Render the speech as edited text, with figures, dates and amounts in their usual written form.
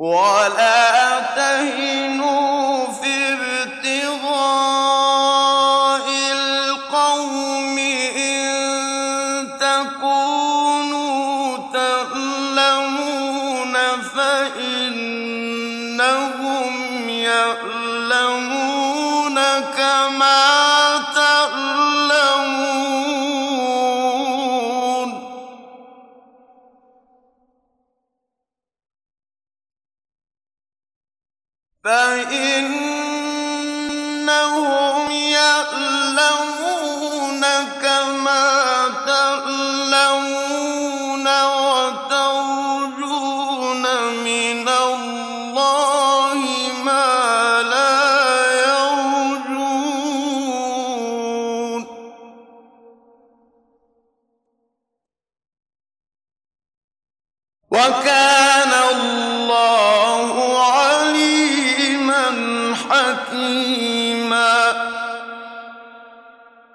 ولا تهنوا في ابتغاء القوم إن تكونوا تألمون فإنهم يألمون كما تألمون فإنهم يألمون كما تألمون وترجون من الله ما لا يرجون وكان الله عليما حكيما